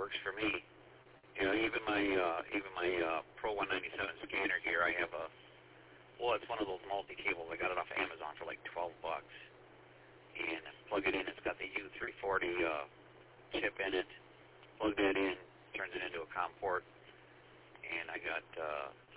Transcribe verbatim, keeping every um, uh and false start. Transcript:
works for me. You know, even my uh, even my uh, Pro one ninety-seven scanner here, I have a, well, it's one of those multi-cables. I got it off Amazon for like twelve bucks. And plug it in, it's got the U three forty uh, chip in it. Plug that in, turns it into a COM port. And I got uh,